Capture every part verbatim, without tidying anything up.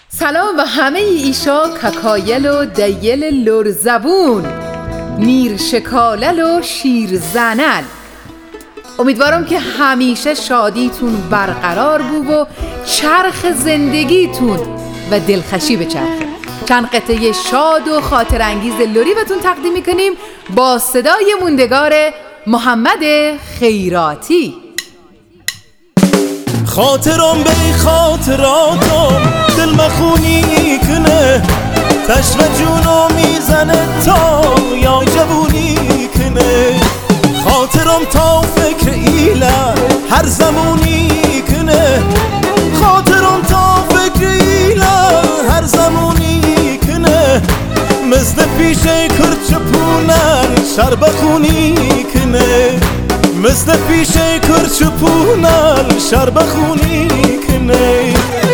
سلام و همه ایشا ککایل و دیل لرزبون، میر شکالل و شیر زنل. امیدوارم که همیشه شادیتون برقرار بود و چرخ زندگیتون و دلخوشی به چرخه. چند قطعه شاد و خاطر انگیز لری بهتون تقدیم میکنیم با صدای موندگار محمد خیراتی. خاطرم به خاطراتم دل مخونی کنه، تشم جونو میزنه تا یا جوونی کنه. خاطرم تا فکر ایله هر زمونی کنه، خاطرم تا فکر ایله هر زمونی کنه. مثل پیشه کرچپونن شربخونی کنه، مثل پیشه کرچپونن شربخونی کنه.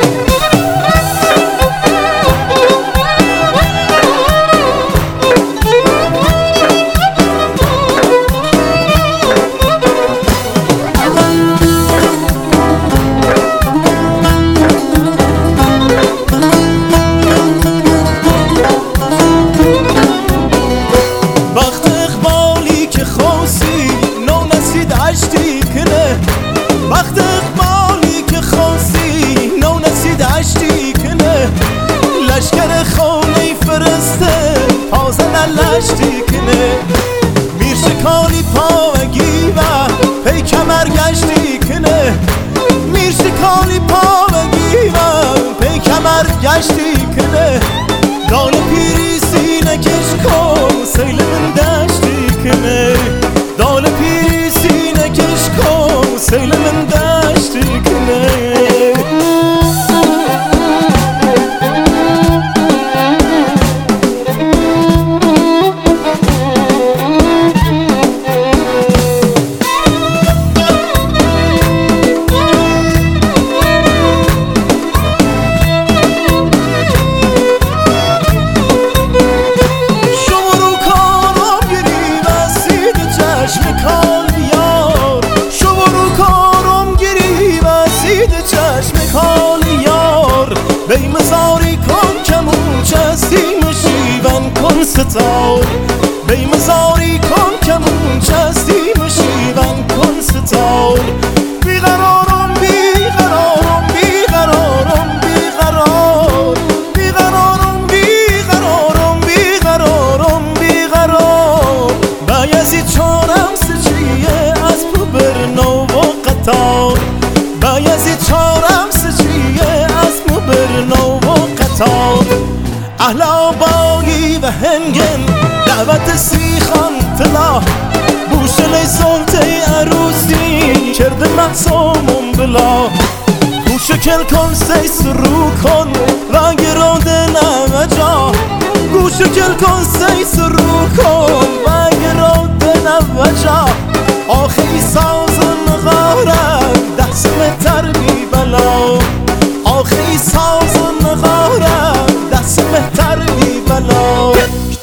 وقت اقبالی که خواستی نو نسید عشتی کنه، لشکر خونه فرسته پازن لشتی کنه. میر شکالی پاوگی و پی کمر گشتی کنه، میر شکالی پاوگی و پی کمر گشتی کنه. دان پیری سینه کش کن سیل من دشتی کنه، دان پیری سینه کش کن سیل من دشتی کنه. بی مزاری کن کمون چستی مشیون کن ستار، بی مزاری کن کمون چستی مشیون کن ستار. بیقرارم بیقرارم بیقرارم بیقرار، بیقرارم بیقرارم بیقرارم بیقرار. بایزی چارم سچیه از پو برنو و قطار، بایزی چارم سچیه برنو و قطار. اهل آبایی و هنگن دعوت سیخان طلا، بوشل سلطه عروسی کرده محسومون بلا. گوشکل کن سی سرو کن رنگ رود نوجا، گوشکل کن سی سرو کن رنگ رود نوجا. آخی ساز نغاره دست تر بی بلا، آخی ساز نغاره دست بهتر بی بلا.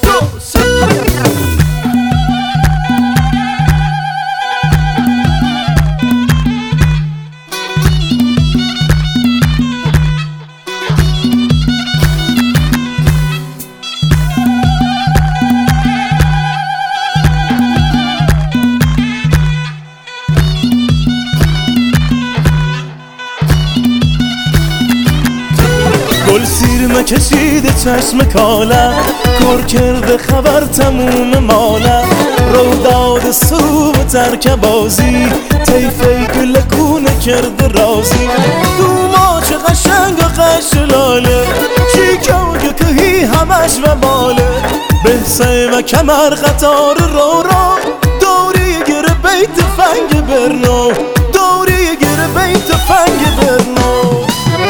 گل سیر کشیده چشم کاله، کار کرده خبر تموم ماله. رو داد سو و ترک بازی تیفه گل کونه کرده رازی. دوما چه قشنگ و قشلاله، چی که کهی همش و باله. بحثه و کمر قطار رو رو دوری گره بیت فنگ برنو، دوری گره بیت فنگ برنو.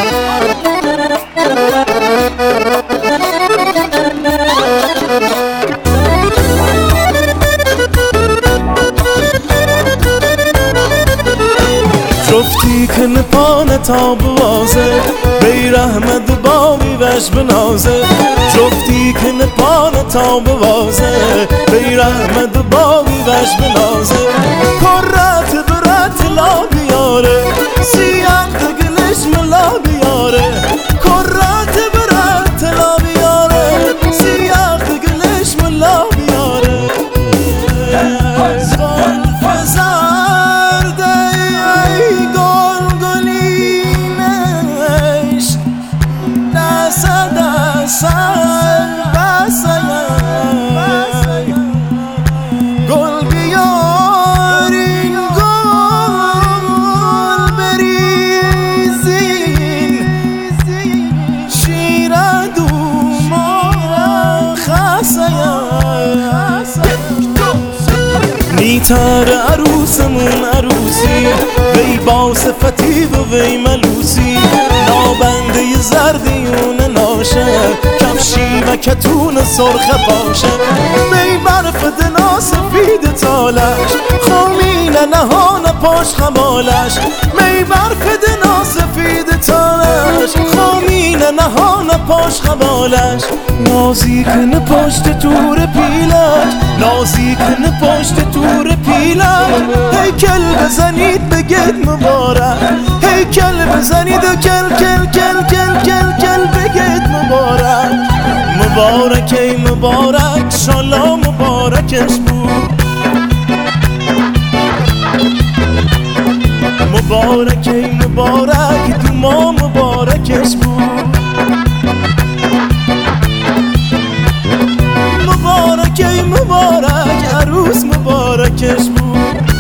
جفتی کنه پانه تا بوازه، بی رحمت بابی وش بنازه. جفتی کنه پانه تا بوازه، بی رحمت بابی وش بنازه. کرات برات لا بیاره، سیان دگلش ملا بیاره. کرات تر عروسمون عروسی وی با صفتی و وی ملوسی نابنده زردیون ناشه کفشی و کتون سرخ باشه می برف دنا سفید تالش خامین نهان پاش خمالش می برف دنا سفید تالش خامین نهان پاش خمالش نازی کنه پشت تور پیلش نازی کنه پشت تور پیلش هیکل بزنید بگید مبارک هیکل بزنید و کل کل کل کل کل کل بگید مبارک مبارک ای مبارک شالا مبارکش بود مبارک ای مبارک دوما مبارکش بود مبارک ای مبارک عروس مبارکش بود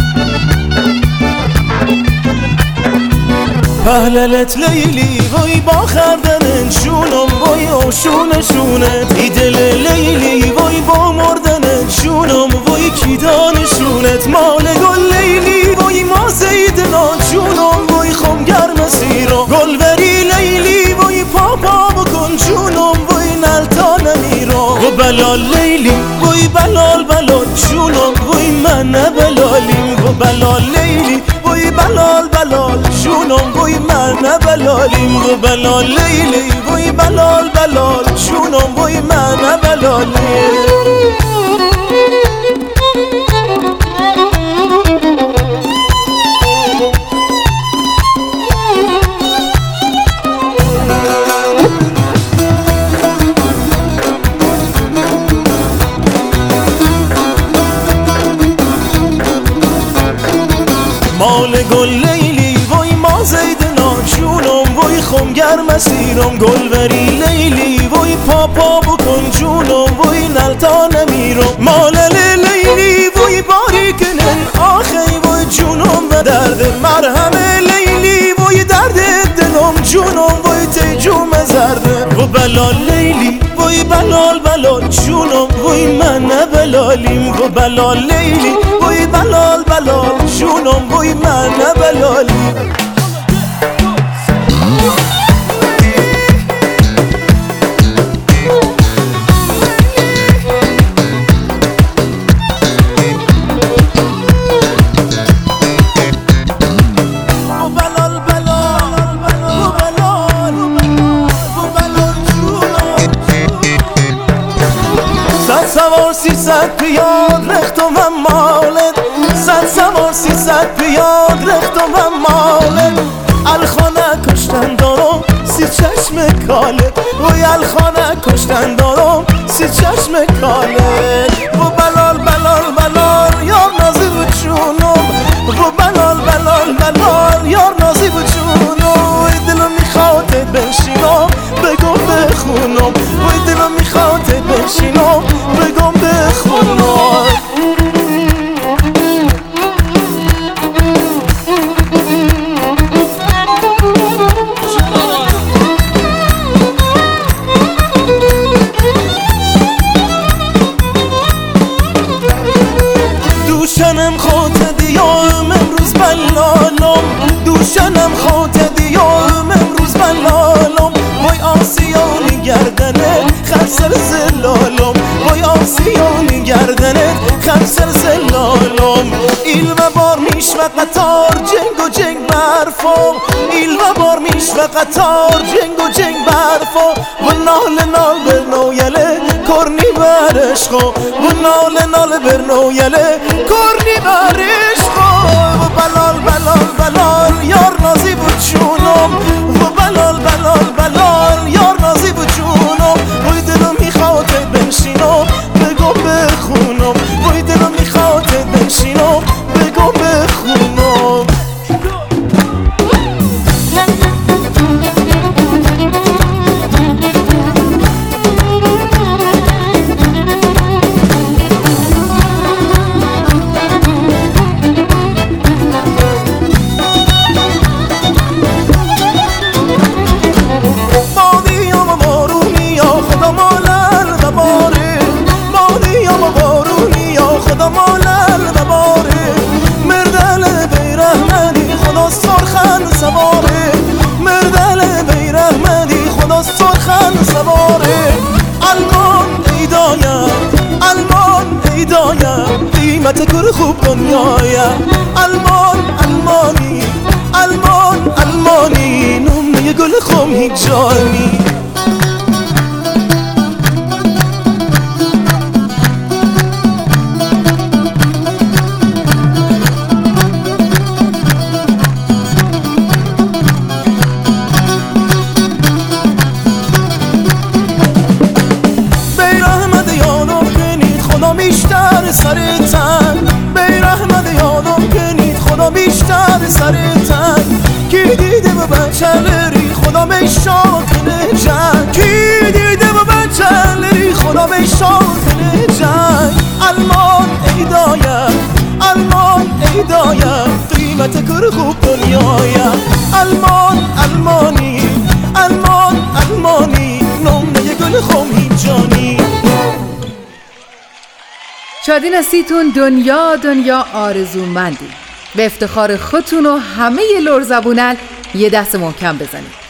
پهللت لیلی وای با خردنن شونم وای آشون شونت ای دل لیلی وای با مردنن شونم وای کی دانشونت مال گل لیلی وای ما زیدنان شونم وای خم گرم سیرو گلبری لیلی وای پاپا بکن شونم وای نلتا نمیرو و بلال لیلی وای بلال بلال شونم وای من بلالیم و بلال لیلی وای بلال بلال شونم وای من بلالیم و بلال لیلی وای بلال بلال شونم وای من بلالیم مال گل لیلی وای ما زیدنان شونم وای خم گرم سیرم گلبری لیلی وای پاپا بکن جونم وای نلتا نمیرم مال لیلی وای باری کنن آخی وای جونم و درد مرهم لیلی وای درد دلم جونم وای تیجوم زرده و بلال لیلی وای بلال بلال جونم وای من بلالیم و بلال لیلی وای بلال بلال جونم وای من بلالیم سوار سیصد پیاد رختم و مالت صد سوار سیصد پیاد رختم و مالت الخانه کشتن دارم سی چشم کالت وی الخانه کشتن دارم سی چشم کالت و بلال بلال بلال یار نازی و چونم و بلال بلال بلال یار نازی و چونم وی دلم میخواد بنشینم بگم بخونم وی دلم میخواد بنشینم بگم بخونم دوشنم خود دیام امروز بلالم دوشنم خود دیام امروز بلالم وای آسیانی گردنه خرسر زلالم وای آسیانی گردنه خرسر زلالم ایل و بار میش و قطار جنگ و جنگ برفا ایل و بار میش و قطار جنگ و جنگ برفا و نال نال برنویله کرنی برشخو و نال نال برنویله کرنی برشخو و بلال بلال بلال یار نازی بود چونم و بلال بلال بلال یار نازی بود چونم وی دلم میخواد بنشینم بگم بخونم وی دلم میخواد بنشینم بگم بخونم جانی. بیشتر سرتن بی رحمت یادم کنید خدا بیشتر سرتن کی دیده و بچلری خدا میشان کنه جنگ کی دیده و بچلری خدا میشان کنه جنگ. المان ایدایم المان ایدایم قیمت کر خوب دنیایم. المان المانی المان المانی نمونه گل خمی جانی. شادی نسیتون دنیا دنیا آرزومندی. به افتخار خودتون و همه لرزبونل یه دست محکم بزنید.